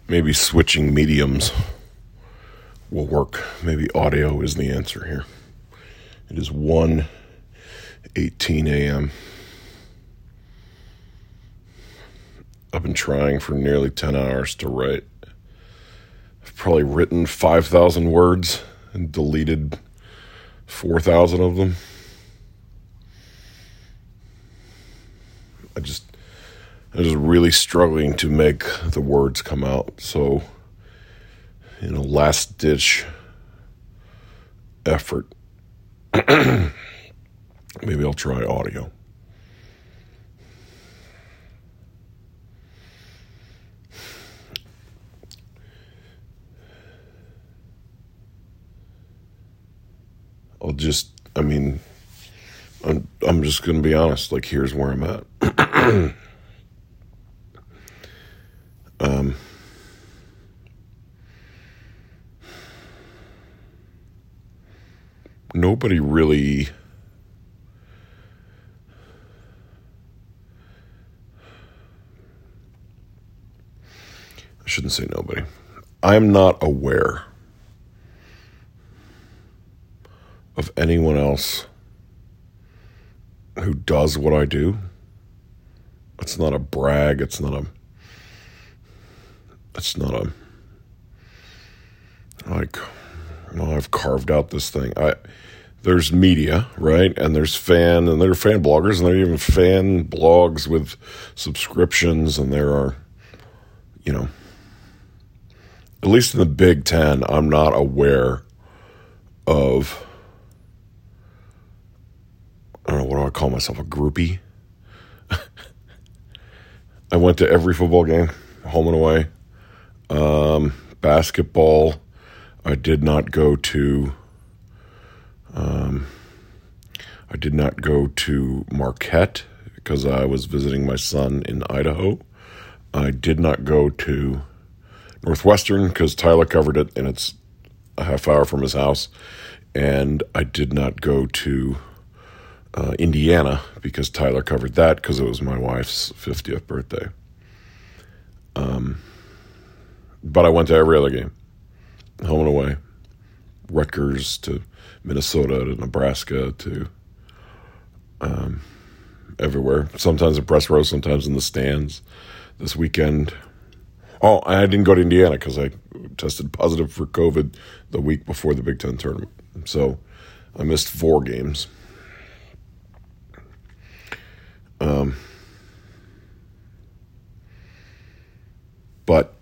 Maybe switching mediums will work. Maybe audio is the answer here. It is 1:18 a.m. I've been trying for nearly 10 hours to write. I've probably written 5,000 words and deleted 4,000 of them. I'm just really struggling to make the words come out. So, last ditch effort. Maybe I'll try audio. I'm just going to be honest. Like, here's where I'm at. Nobody really I shouldn't say nobody. I'm not aware of anyone else who does what I do. It's not a brag. It's not a I've carved out this thing. There's media, right? And there are fan bloggers, and there are even fan blogs with subscriptions, and there are, at least in the Big Ten, I'm not aware of, I don't know, what do I call myself, a groupie? I went to every football game, home and away. Basketball, I did not go to Marquette because I was visiting my son in Idaho. I did not go to Northwestern because Tyler covered it, and it's a half hour from his house. And I did not go to Indiana because Tyler covered that because it was my wife's 50th birthday. But I went to every other game, home and away. Rutgers to Minnesota to Nebraska to everywhere. Sometimes in press row, sometimes in the stands. This weekend, I didn't go to Indiana because I tested positive for COVID the week before the Big Ten tournament. So I missed 4 games. But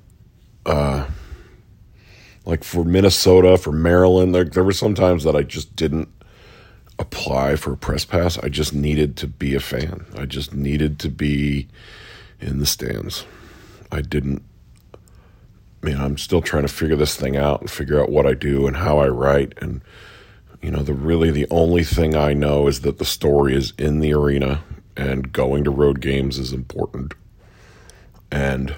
like for Minnesota, for Maryland, there were some times that I just didn't apply for a press pass. I just needed to be a fan. I just needed to be in the stands. I'm still trying to figure this thing out and figure out what I do and how I write. And, the only thing I know is that the story is in the arena and going to road games is important. And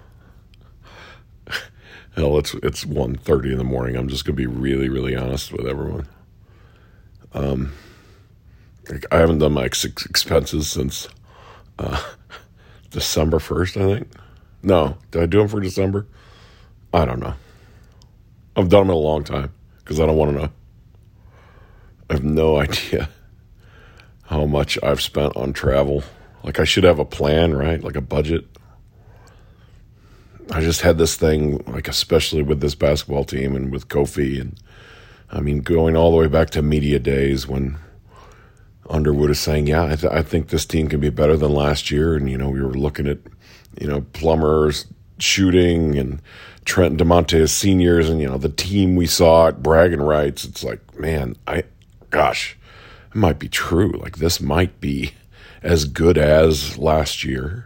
hell, it's 1:30 in the morning. I'm just going to be really, really honest with everyone. I haven't done my expenses since December 1st, I think. No, did I do them for December? I don't know. I've done them in a long time because I don't want to know. I have no idea how much I've spent on travel. Like, I should have a plan, right? Like a budget. I just had this thing, like, especially with this basketball team and with Kofi, and going all the way back to media days when Underwood is saying, yeah, I think this team can be better than last year. And, we were looking at, Plummer's shooting and Trent and DeMonte as seniors and, the team we saw at bragging rights. It's like, man, it might be true. Like, this might be as good as last year.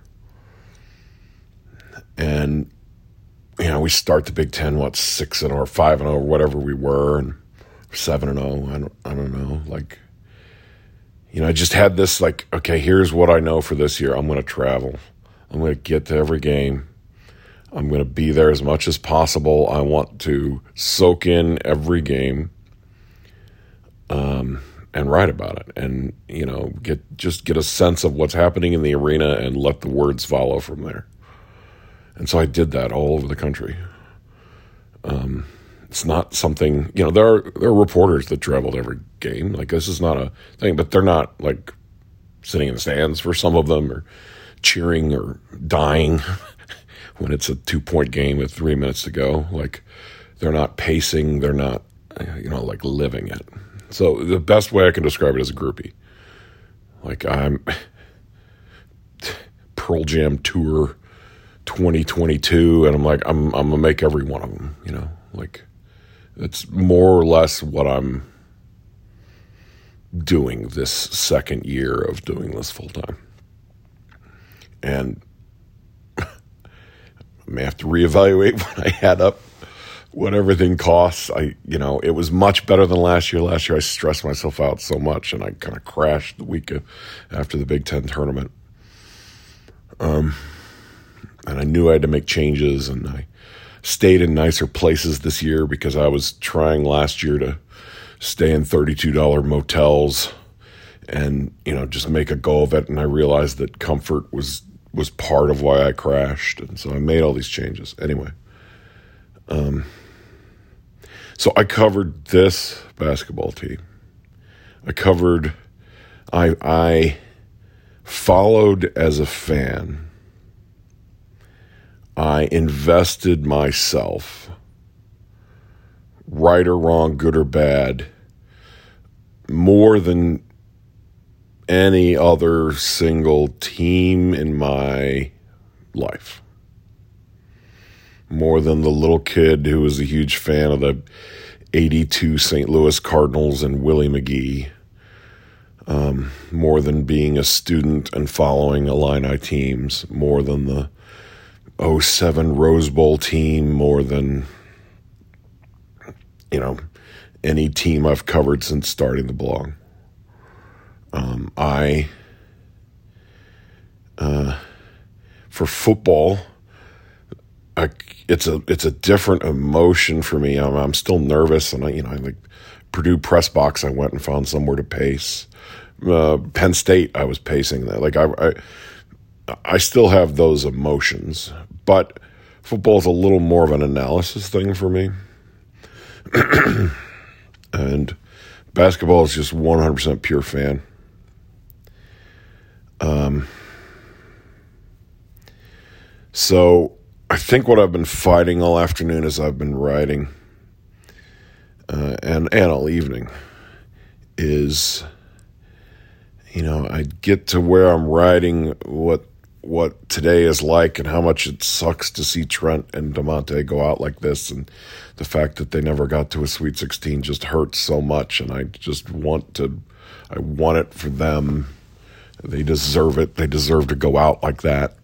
And, we start the Big Ten, 6-0 or 5-0 or whatever we were, and 7-0. I don't know. Like, I just had this, like, okay, here's what I know for this year. I'm going to travel. I'm going to get to every game. I'm going to be there as much as possible. I want to soak in every game, and write about it, and get a sense of what's happening in the arena, and let the words follow from there. And so I did that all over the country. It's not something, there are reporters that travel to every game. Like, this is not a thing, but they're not like sitting in the stands for some of them, or cheering or dying when it's a 2-point game with 3 minutes to go. Like, they're not pacing, they're not, like living it. So the best way I can describe it is a groupie. Like, I'm Pearl Jam Tour 2022, and I'm like, I'm gonna make every one of them, like, it's more or less what I'm doing this second year of doing this full time. And I may have to reevaluate when I add up what everything costs. It was much better than last year. Last year I stressed myself out so much, and I kind of crashed the week after the Big Ten tournament. And I knew I had to make changes, and I stayed in nicer places this year because I was trying last year to stay in $32 motels and, just make a go of it. And I realized that comfort was part of why I crashed. And so I made all these changes. Anyway, so I covered this basketball team. I followed as a fan. I invested myself, right or wrong, good or bad, more than any other single team in my life. More than the little kid who was a huge fan of the 82 St. Louis Cardinals and Willie McGee. More than being a student and following Illini teams. More than the 07 Rose Bowl team, more than, any team I've covered since starting the blog. For football, it's a different emotion for me. I'm still nervous, and I like Purdue press box. I went and found somewhere to pace. Penn State, I was pacing that. Like I still have those emotions, but football is a little more of an analysis thing for me. And basketball is just 100% pure fan. So I think what I've been fighting all afternoon as I've been writing, and all evening, is, I get to where I'm writing what today is like and how much it sucks to see Trent and DeMonte go out like this, and the fact that they never got to a Sweet 16 just hurts so much, and I just want it for them. They deserve it. They deserve to go out like that.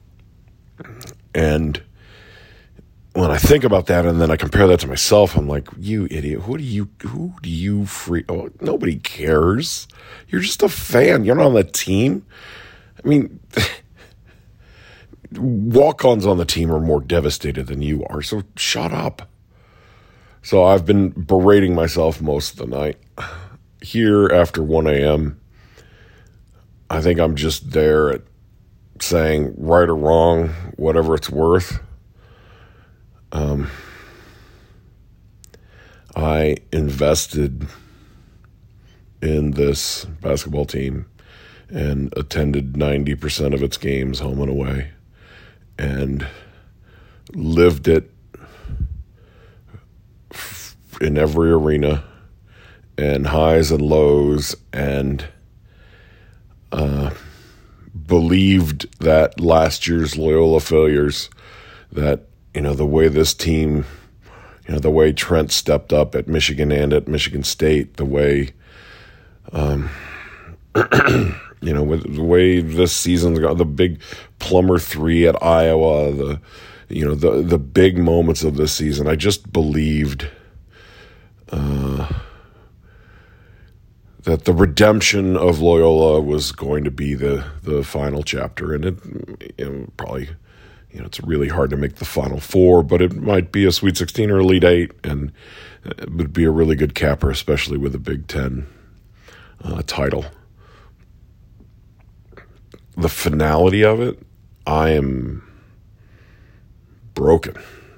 And when I think about that and then I compare that to myself, I'm like, you idiot, who do you nobody cares. You're just a fan. You're not on the team. I mean, walk-ons on the team are more devastated than you are, so shut up. So I've been berating myself most of the night. Here after 1 a.m., I think I'm just there at saying right or wrong, whatever it's worth. I invested in this basketball team and attended 90% of its games home and away and lived it in every arena and highs and lows, and believed that last year's Loyola failures, that, the way this team, the way Trent stepped up at Michigan and at Michigan State, the way, with the way this season's gone, the big Plummer 3 at Iowa, the big moments of this season, I just believed that the redemption of Loyola was going to be the final chapter. And it probably, it's really hard to make the Final Four, but it might be a Sweet 16 or Elite 8, and it would be a really good capper, especially with a Big Ten title. The finality of it, I am broken.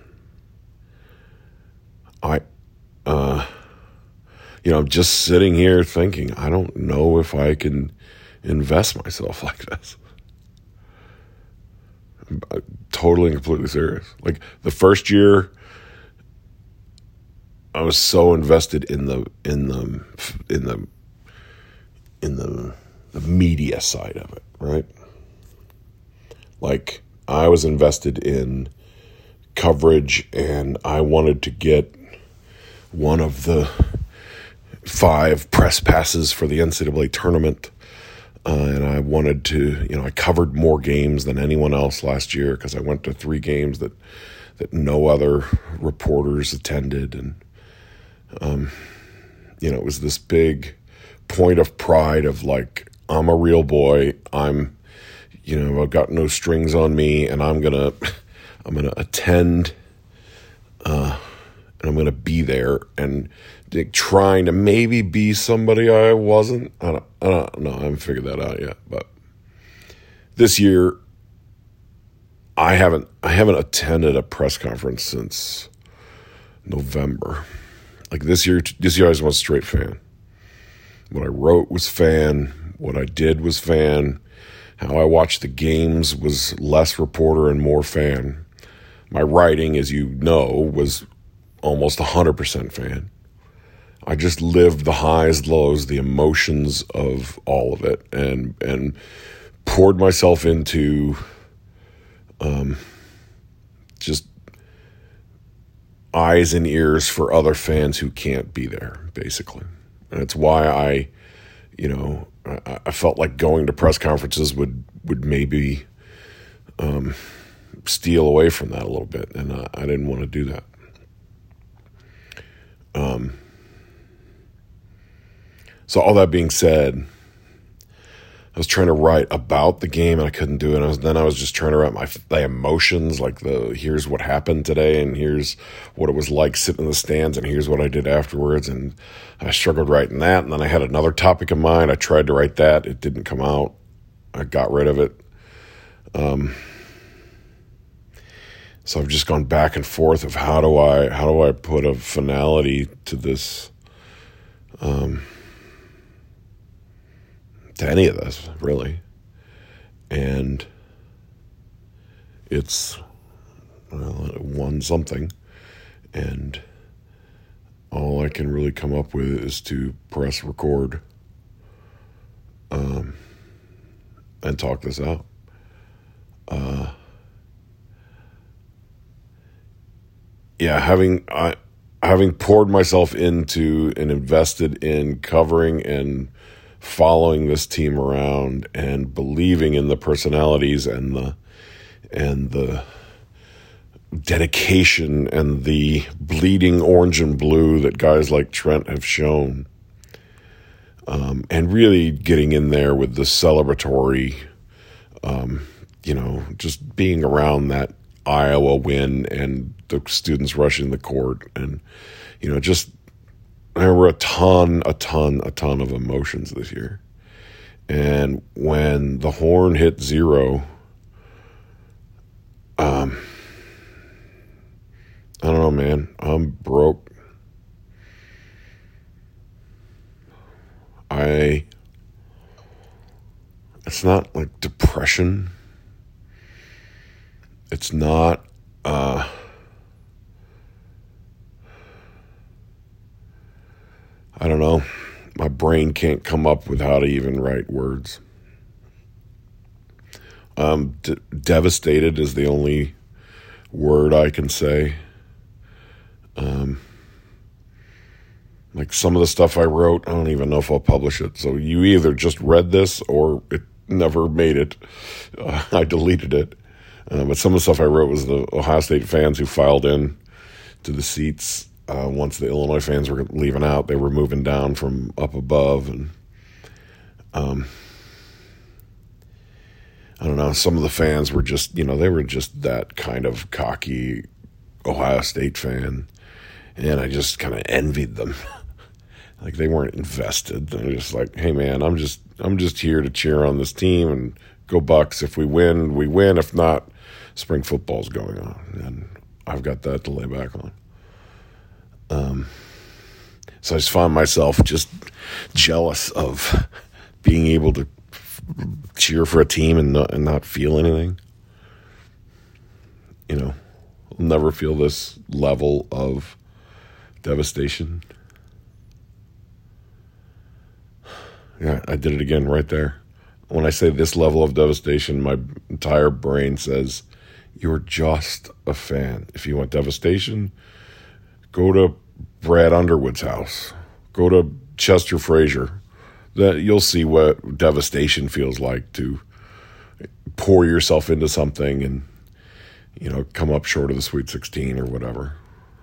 I'm just sitting here thinking, I don't know if I can invest myself like this. I'm totally and completely serious. Like the first year, I was so invested in the media side of it, right? Like I was invested in coverage, and I wanted to get one of the 5 press passes for the NCAA tournament. And I wanted to, I covered more games than anyone else last year because I went to 3 games that no other reporters attended. And, it was this big point of pride of like, I'm a real boy. I've got no strings on me, and I'm going to attend, and I'm going to be there and trying to maybe be somebody I wasn't. I don't know. I haven't figured that out yet. But this year, I haven't attended a press conference since November. Like this year I was a straight fan. What I wrote was fan. What I did was fan. How I watched the games was less reporter and more fan. My writing, as you know, was almost 100% fan. I just lived the highs, lows, the emotions of all of it, and poured myself into just eyes and ears for other fans who can't be there, basically. And it's why I felt like going to press conferences would maybe steal away from that a little bit, and I didn't want to do that. So all that being said, I was trying to write about the game and I couldn't do it. I was just trying to write my emotions, like here's what happened today and here's what it was like sitting in the stands and here's what I did afterwards. And I struggled writing that. And then I had another topic in mind. I tried to write that. It didn't come out. I got rid of it. So I've just gone back and forth of how do I put a finality to this, to any of this, really. And it's, it won something. And all I can really come up with is to press record and talk this out. Having poured myself into and invested in covering and following this team around and believing in the personalities and the dedication and the bleeding orange and blue that guys like Trent have shown, and really getting in there with the celebratory, just being around that Iowa win and the students rushing the court and, there were a ton of emotions this year. And when the horn hit 0, I don't know, man. I'm broke. It's not like depression. It's not, I don't know. My brain can't come up with how to even write words. Devastated is the only word I can say. Like some of the stuff I wrote, I don't even know if I'll publish it. So you either just read this or it never made it. I deleted it. But some of the stuff I wrote was the Ohio State fans who filed in to the seats. Once the Illinois fans were leaving out, they were moving down from up above. And I don't know, some of the fans were just, they were just that kind of cocky Ohio State fan. And I just kind of envied them. Like they weren't invested. They're just like, hey man, I'm just here to cheer on this team and go Bucks. If we win, we win. If not, spring football's going on, and I've got that to lay back on. So I just find myself just jealous of being able to cheer for a team and not feel anything. I'll never feel this level of devastation. Yeah, I did it again right there. When I say this level of devastation, my entire brain says, you're just a fan. If you want devastation, go to Brad Underwood's house. Go to Chester Frazier. That you'll see what devastation feels like, to pour yourself into something and come up short of the Sweet 16 or whatever.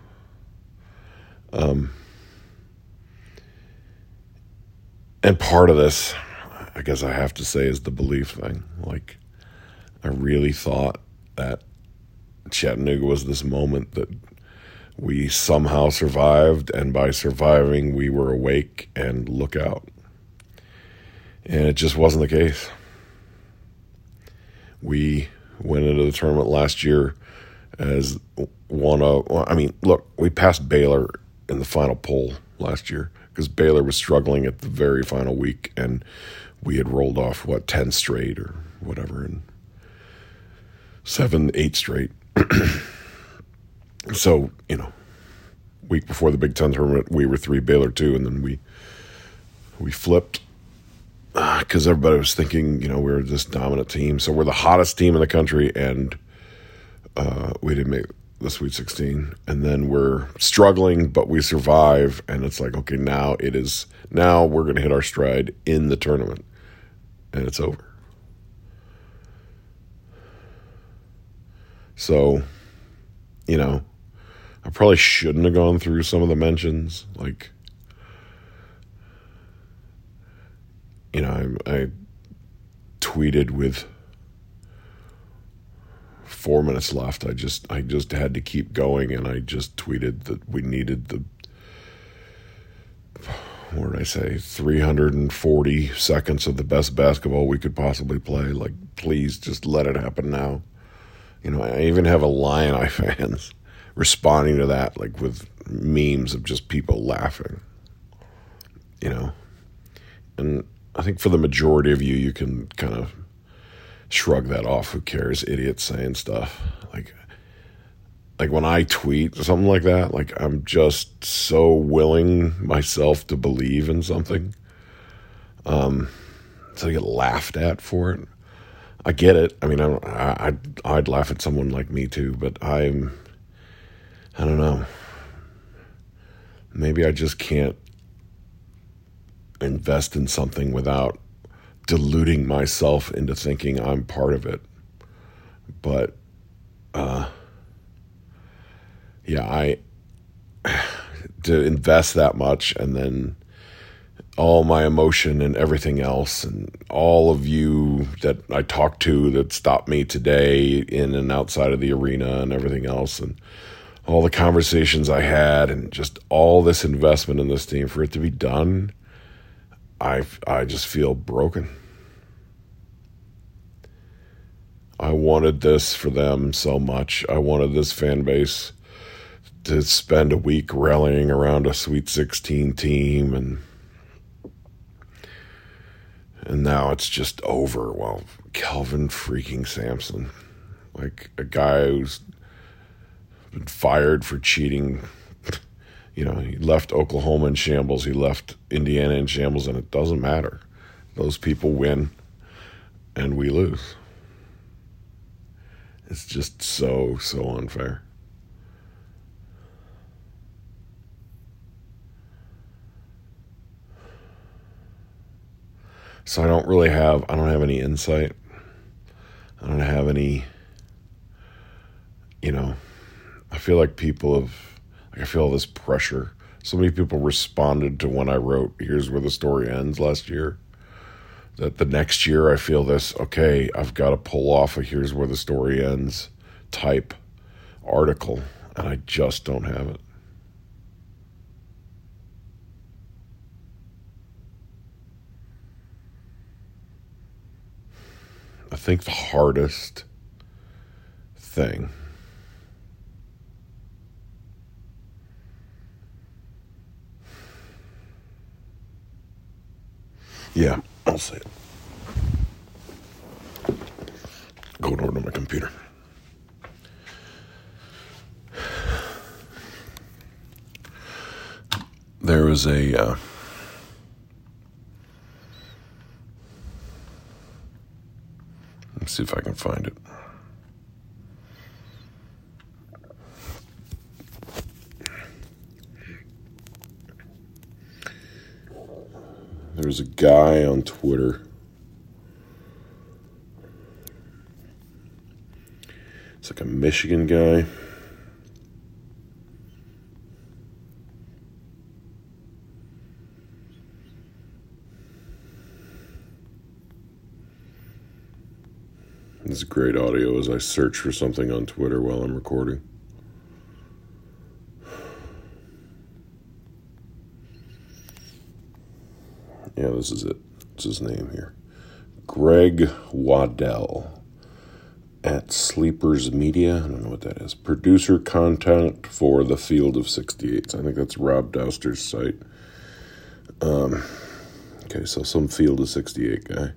And part of this, I guess I have to say, is the belief thing. Like, I really thought that Chattanooga was this moment that we somehow survived, and by surviving, we were awake and look out. And it just wasn't the case. We went into the tournament last year as look, we passed Baylor in the final poll last year because Baylor was struggling at the very final week, and we had rolled off, 10 straight or whatever, and 7, 8 straight. So, week before the Big Ten tournament, we were 3, Baylor 2, and then we flipped because everybody was thinking, we were this dominant team. So we're the hottest team in the country, and we didn't make the Sweet 16. And then we're struggling, but we survive, and it's like, okay, now we're going to hit our stride in the tournament, and it's over. So, I probably shouldn't have gone through some of the mentions. Like, I tweeted with 4 minutes left. I just had to keep going, and I just tweeted that we needed 340 seconds of the best basketball we could possibly play. Like, please just let it happen now. I even have Illini fans responding to that, like, with memes of just people laughing. And I think for the majority of you can kind of shrug that off. Who cares? Idiots saying stuff. Like when I tweet something like that, like, I'm just so willing myself to believe in something. So I get laughed at for it. I get it. I mean, I'd laugh at someone like me too, but I don't know. Maybe I just can't invest in something without deluding myself into thinking I'm part of it. But, to invest that much, and then all my emotion and everything else, and all of you that I talked to that stopped me today in and outside of the arena and everything else, and all the conversations I had, and just all this investment in this team, for it to be done, I just feel broken. I wanted this for them so much. I wanted this fan base to spend a week rallying around a Sweet 16 team, and now it's just over. Well, Kelvin freaking Sampson, like a guy who's been fired for cheating. He left Oklahoma in shambles. He left Indiana in shambles, and it doesn't matter. Those people win, and we lose. It's just so unfair. So I don't have any insight. I don't have any, I feel like I feel all this pressure. So many people responded to when I wrote, here's where the story ends last year, that the next year I feel this, okay, I've got to pull off a here's where the story ends type article, and I just don't have it. I think the hardest thing. Yeah, I'll say it. Going over to my computer. There was a let's see if I can find it. There's a guy on Twitter. It's like a Michigan guy. This is great audio as I search for something on Twitter while I'm recording. Yeah, this is it. It's his name here. Greg Waddell at Sleepers Media. I don't know what that is. Producer content for the Field of 68. I think that's Rob Douster's site. Okay, so some Field of 68 guy.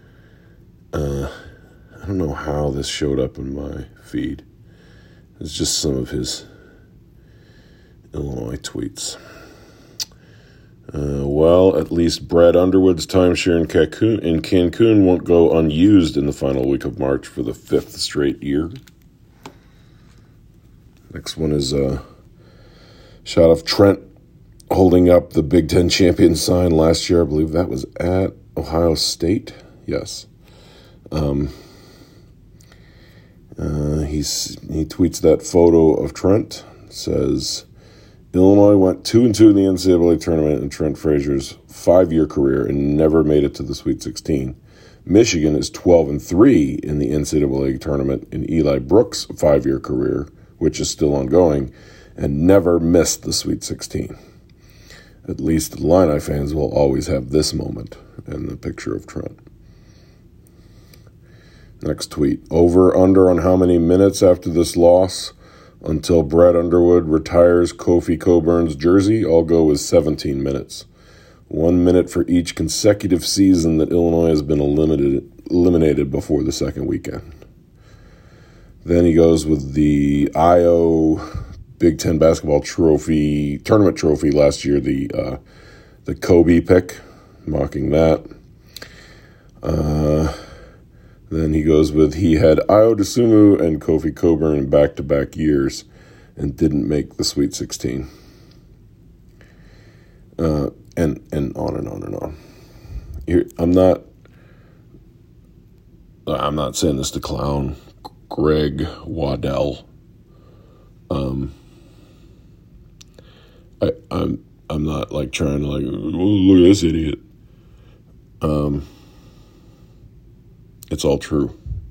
I don't know how this showed up in my feed. It's just some of his Illinois tweets. Well, at least Brad Underwood's timeshare in Cancun won't go unused in the final week of March for the 5th straight year. Next one is a shot of Trent holding up the Big Ten champion sign last year. I believe that was at Ohio State. Yes. He tweets that photo of Trent. Says, Illinois went 2-2 in the NCAA tournament in Trent Frazier's 5-year career and never made it to the Sweet 16. Michigan is 12-3 in the NCAA tournament in Eli Brooks' 5-year career, which is still ongoing, and never missed the Sweet 16. At least the Illini fans will always have this moment and the picture of Trent. Next tweet. Over, under on how many minutes after this loss until Brad Underwood retires Kofi Coburn's jersey? I'll go with 17 minutes. 1 minute for each consecutive season that Illinois has been eliminated before the second weekend. Then he goes with the IO Big Ten basketball tournament trophy last year, the Kobe pick, mocking that. Then he goes with he had Ayo Dosunmu and Kofi Coburn in back-to-back years and didn't make the Sweet 16. And on and on and on. Here, I'm not saying this to clown Greg Waddell. I'm not like trying to look at this idiot. It's all true.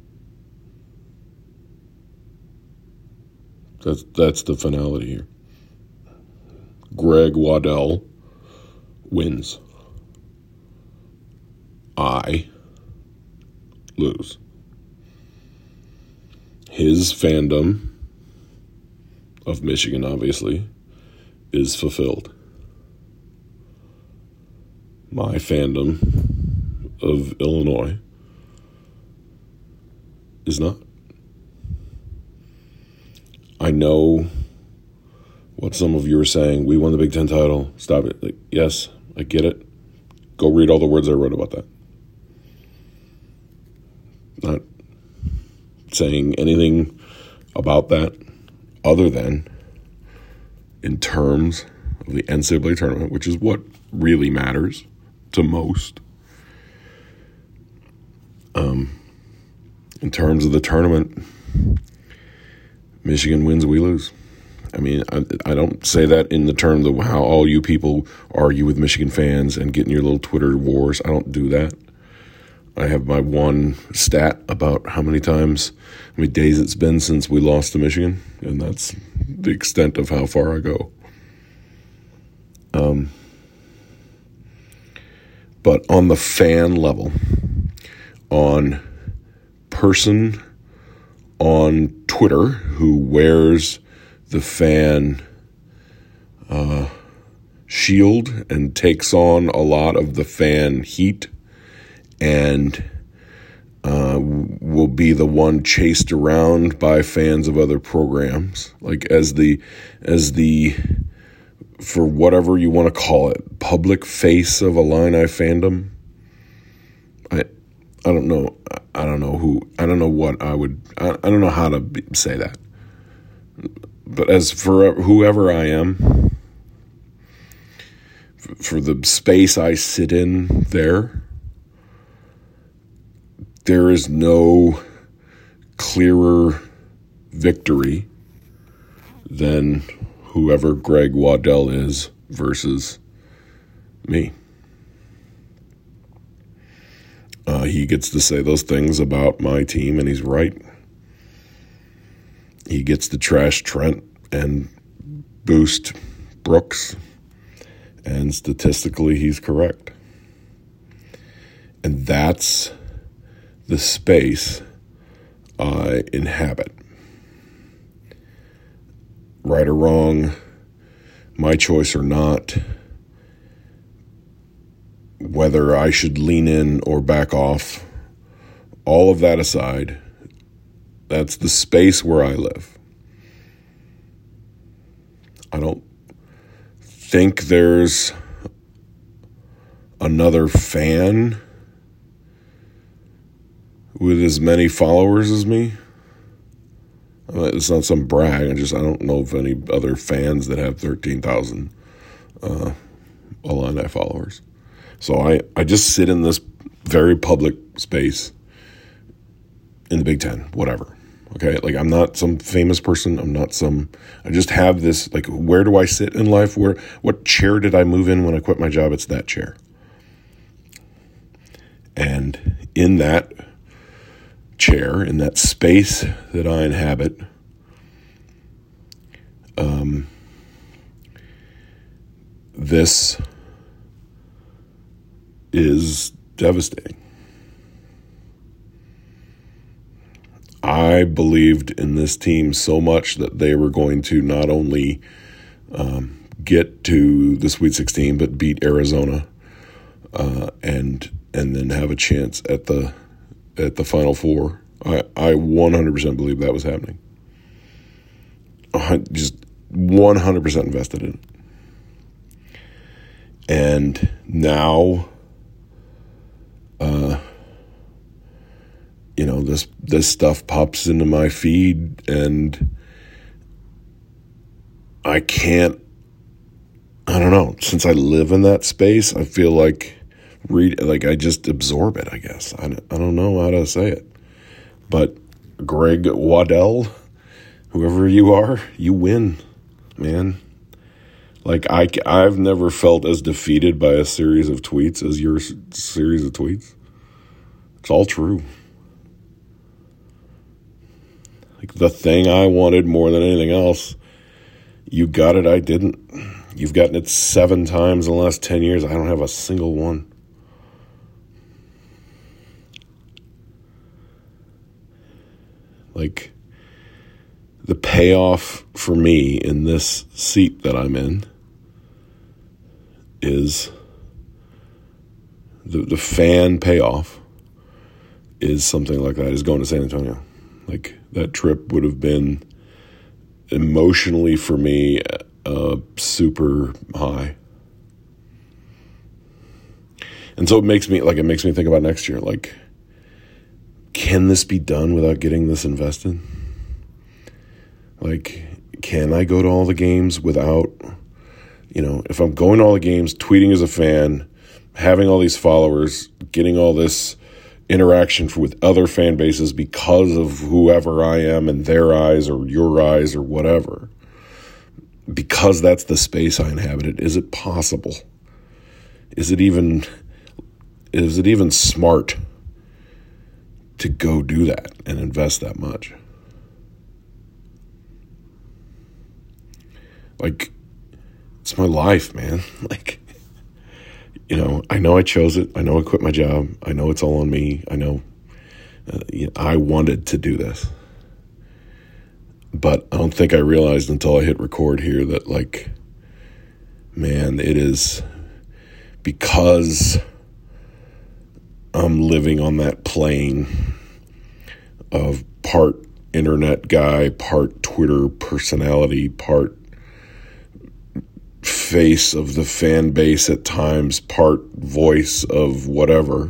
That's the finality here. Greg Waddell wins. I lose. His fandom of Michigan, obviously, is fulfilled. My fandom of Illinois is not. I know what some of you are saying. We won the Big Ten title. Stop it. Yes, I get it. Go read all the words I wrote about that. Not saying anything about that other than in terms of the NCAA tournament, which is what really matters to most. In terms of the tournament, Michigan wins, we lose. I mean, I don't say that in the terms of how all you people argue with Michigan fans and get in your little Twitter wars. I don't do that. I have my one stat about how many days it's been since we lost to Michigan, and that's the extent of how far I go. But on the fan level, on person on Twitter who wears the fan shield and takes on a lot of the fan heat and will be the one chased around by fans of other programs, like as the for whatever you want to call it, public face of Illini fandom. I don't know. I don't know what I don't know how to say that. But as for whoever I am, for the space I sit in there is no clearer victory than whoever Greg Waddell is versus me. He gets to say those things about my team, and he's right. He gets to trash Trent and boost Brooks, and statistically he's correct. And that's the space I inhabit. Right or wrong, my choice or not, whether I should lean in or back off, all of that aside, that's the space where I live. I don't think there's another fan with as many followers as me. It's not some brag. I don't know of any other fans that have 13,000 Illini followers. So I just sit in this very public space in the Big Ten, whatever. Okay, like I'm not some famous person. I just have this, like, where do I sit in life? What chair did I move in when I quit my job? It's that chair. And in that chair, in that space that I inhabit, this is devastating. I believed in this team so much that they were going to not only get to the Sweet 16, but beat Arizona and then have a chance at the Final Four. I 100% believe that was happening. I just 100% invested in it. And now, this stuff pops into my feed, and I don't know, since I live in that space, I feel like I just absorb it, I guess. I don't know how to say it. But Greg Waddell, whoever you are, you win, man. Like, I've never felt as defeated by a series of tweets as your series of tweets. It's all true. Like, the thing I wanted more than anything else, you got it, I didn't. You've gotten it 7 times in the last 10 years. I don't have a single one. Like, the payoff for me in this seat that I'm in is the fan payoff is something like that, is going to San Antonio. Like, that trip would have been emotionally for me super high. And so it makes me think about next year. Like, can this be done without getting this invested? Like, can I go to all the games without, if I'm going to all the games, tweeting as a fan, having all these followers, getting all this interaction with other fan bases because of whoever I am in their eyes or your eyes or whatever, because that's the space I inhabited, is it possible? Is it even smart to go do that and invest that much? Like, it's my life, man. Like, I know I chose it. I know I quit my job. I know it's all on me. I know I wanted to do this. But I don't think I realized until I hit record here that, like, man, it is because I'm living on that plane of part internet guy, part Twitter personality, part face of the fan base at times, part voice of whatever.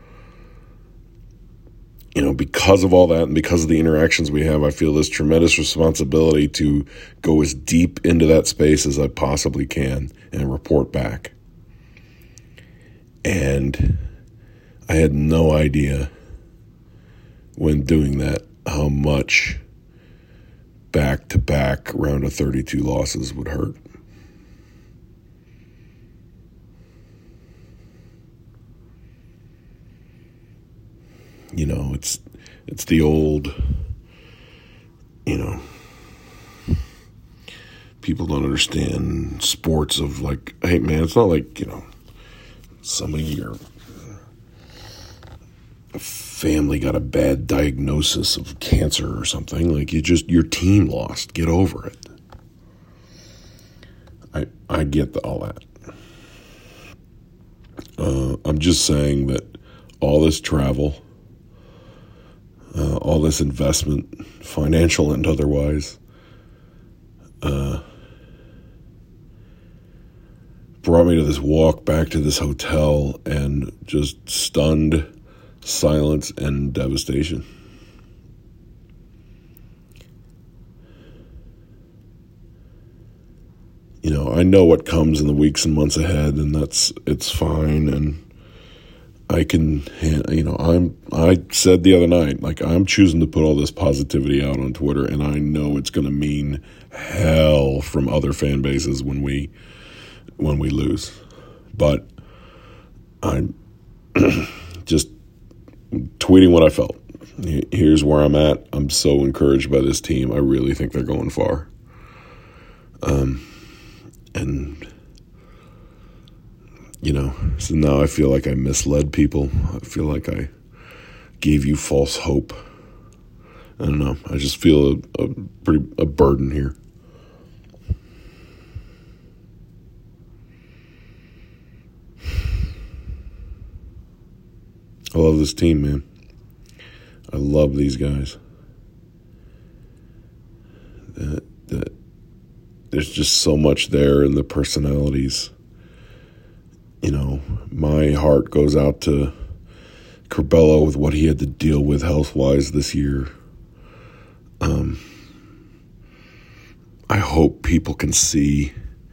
You know, because of all that and because of the interactions we have, I feel this tremendous responsibility to go as deep into that space as I possibly can and report back. And I had no idea when doing that how much back-to-back round of 32 losses would hurt. You know, it's the old, you know, people don't understand sports of like, hey man, it's not like, you know, somebody your family got a bad diagnosis of cancer or something. Like your team lost. Get over it. I get all that. I'm just saying that all this travel, all this investment, financial and otherwise, brought me to this walk back to this hotel and just stunned silence and devastation. You know, I know what comes in the weeks and months ahead, and it's fine, and I can, you know, I said the other night, like, I'm choosing to put all this positivity out on Twitter, and I know it's going to mean hell from other fan bases when we lose. But I'm just tweeting what I felt. Here's where I'm at. I'm so encouraged by this team. I really think they're going far. And you know, so now I feel like I misled people. I feel like I gave you false hope. I don't know. I just feel a burden here. I love this team, man. I love these guys. There's just so much there in the personalities. You know, my heart goes out to Curbelo with what he had to deal with health-wise this year. I hope people can see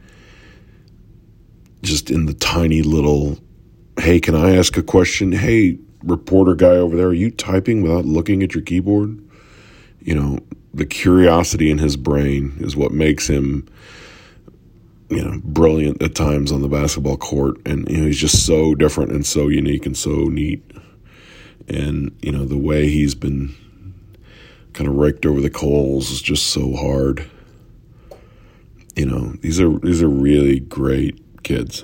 just in the tiny little, hey, can I ask a question? Hey, reporter guy over there, are you typing without looking at your keyboard? You know, the curiosity in his brain is what makes him, you know, brilliant at times on the basketball court. And, you know, he's just so different and so unique and so neat. And, you know, the way he's been kind of raked over the coals is just so hard. You know, these are really great kids.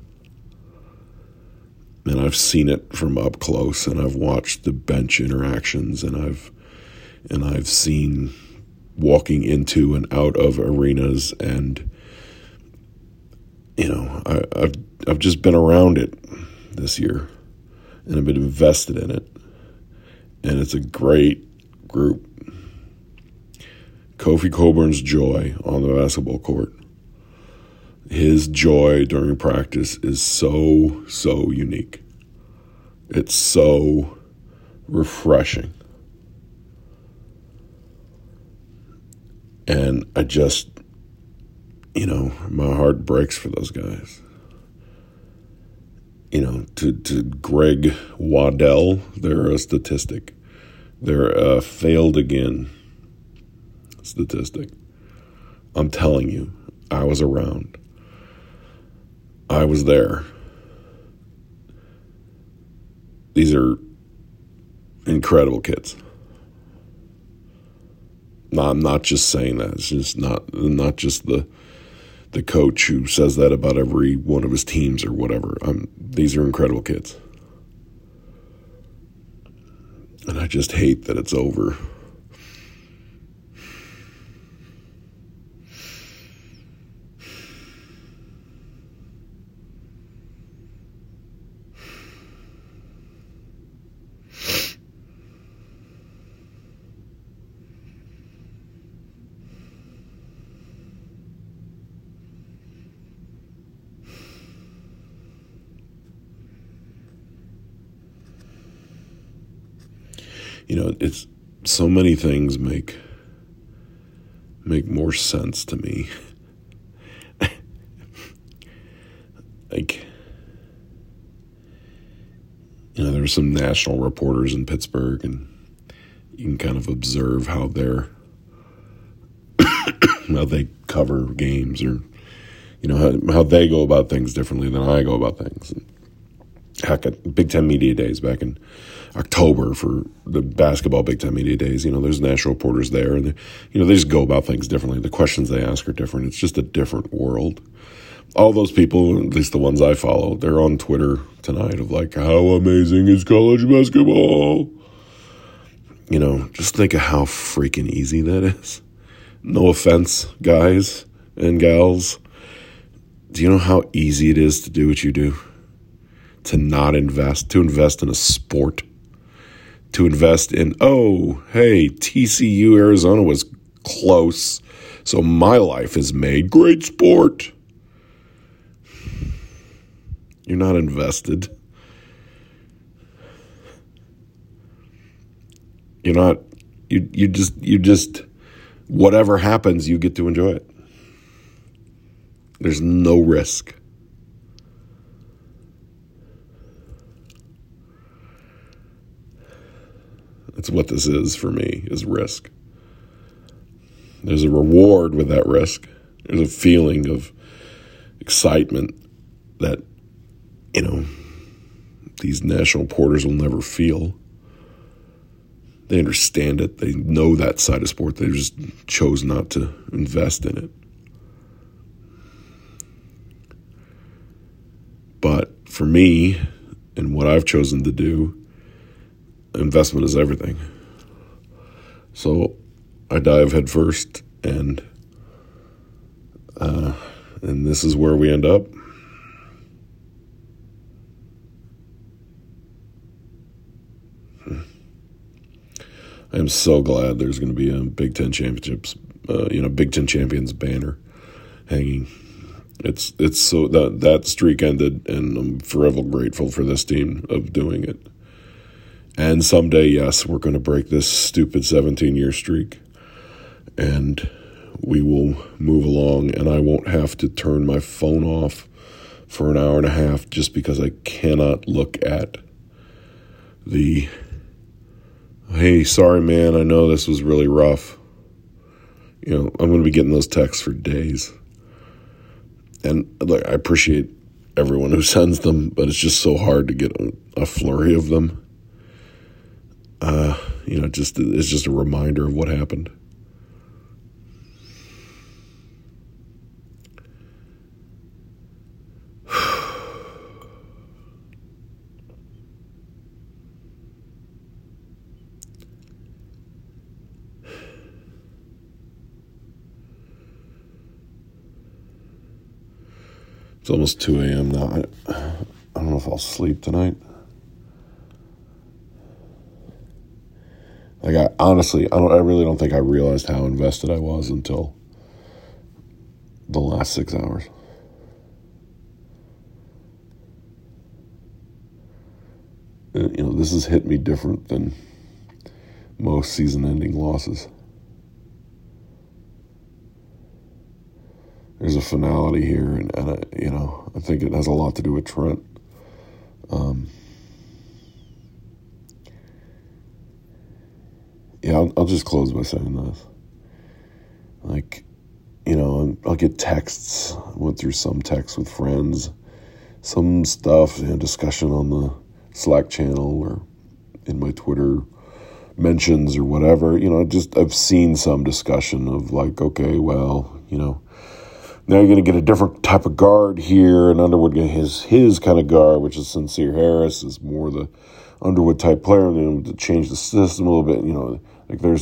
And I've seen it from up close, and I've watched the bench interactions, and I've seen walking into and out of arenas, and you know, I've just been around it this year, and I've been invested in it, and it's a great group. Kofi Cockburn's joy on the basketball court, his joy during practice is so unique. It's so refreshing. And I just, you know, my heart breaks for those guys. You know, to Greg Waddell, they're a statistic. They're a failed again statistic. I'm telling you, I was around. I was there. These are incredible kids. No, I'm not just saying that. It's just not just the coach who says that about every one of his teams or whatever. These are incredible kids. And I just hate that it's over. it's so many things make more sense to me. Like, there were some national reporters in Pittsburgh, and you can kind of observe how they cover games, or how they go about things differently than I go about things. And heck, at Big Ten Media Days back in October for the basketball Big Ten Media Days, there's national reporters there, and they just go about things differently. The questions they ask are different. It's just a different world. All those people, at least the ones I follow, they're on Twitter tonight of like, how amazing is college basketball? Just think of how freaking easy that is. No offense, guys and gals. Do you know how easy it is to do what you do? To not invest, to invest in a sport, to invest in, TCU Arizona was close, so my life is made. Great sport. You're not invested. You're not, you just, whatever happens, you get to enjoy it. There's no risk. That's what this is for me, is risk. There's a reward with that risk. There's a feeling of excitement that, these national reporters will never feel. They understand it. They know that side of sport. They just chose not to invest in it. But for me, and what I've chosen to do, investment is everything. So I dive head first, and this is where we end up. I am so glad there's going to be a Big Ten Championships, Big Ten Champions banner hanging. It's so that streak ended, and I'm forever grateful for this team of doing it. And someday, yes, we're going to break this stupid 17-year streak, and we will move along, and I won't have to turn my phone off for an hour and a half just because I cannot look at the, hey, sorry, man, I know this was really rough. I'm going to be getting those texts for days. And look, I appreciate everyone who sends them, but it's just so hard to get a flurry of them. It's just a reminder of what happened. It's almost 2 a.m. now. I don't know if I'll sleep tonight. Like, I really don't think I realized how invested I was until the last 6 hours. This has hit me different than most season-ending losses. There's a finality here, and I think it has a lot to do with Trent. I'll just close by saying this. Like, I'll get texts. I went through some texts with friends, some stuff, discussion on the Slack channel or in my Twitter mentions or whatever. I've seen some discussion of like, okay, well, now you're going to get a different type of guard here, and Underwood get his kind of guard, which is Sincere Harris, is more the Underwood type player, and to change the system a little bit. Like there's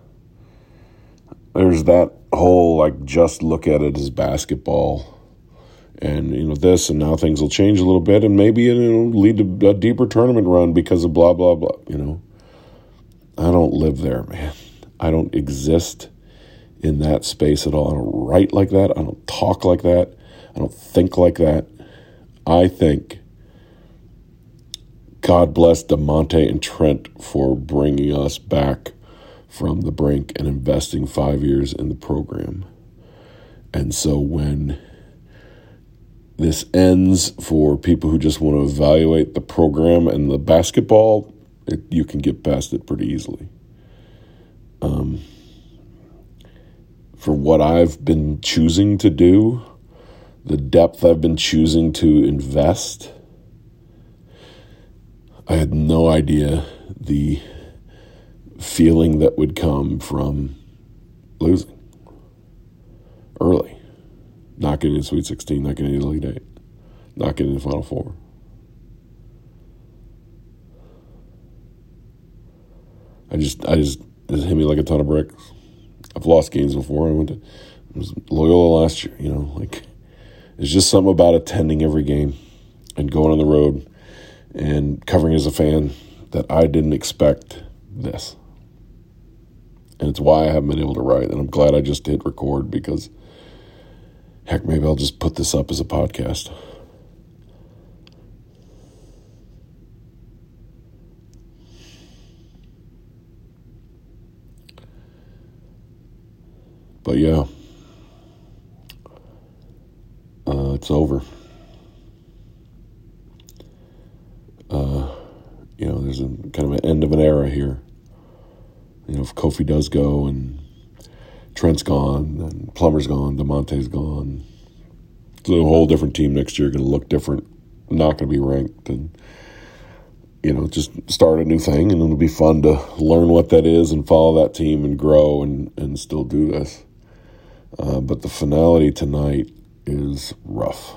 that whole like just look at it as basketball, and this, and now things will change a little bit, and maybe it'll lead to a deeper tournament run because of blah blah blah. I don't live there, man. I don't exist in that space at all. I don't write like that. I don't talk like that. I don't think like that. I think God bless DeMonte and Trent for bringing us back from the brink and investing 5 years in the program. And so when this ends for people who just want to evaluate the program and the basketball, you can get past it pretty easily. For what I've been choosing to do, the depth I've been choosing to invest, I had no idea the feeling that would come from losing early, not getting into Sweet 16, not getting into Elite 8, not getting into Final Four. It hit me like a ton of bricks. I've lost games before. I was Loyola last year, there's just something about attending every game and going on the road and covering as a fan that I didn't expect this. And it's why I haven't been able to write. And I'm glad I just hit record because, heck, maybe I'll just put this up as a podcast. But yeah, it's over. There's a kind of an end of an era here. If Kofi does go and Trent's gone and Plummer's gone, DeMonte's gone, it's a whole different team next year, going to look different, not going to be ranked, and just start a new thing, and it'll be fun to learn what that is and follow that team and grow and still do this. But the finality tonight is rough.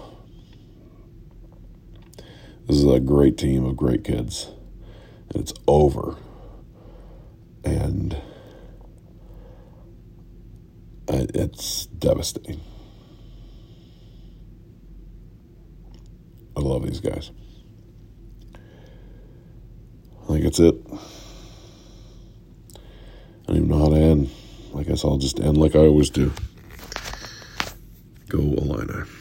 This is a great team of great kids, and it's over. And it's devastating. I love these guys. I think it's it. I don't even know how to end. I guess I'll just end like I always do. Go Illini.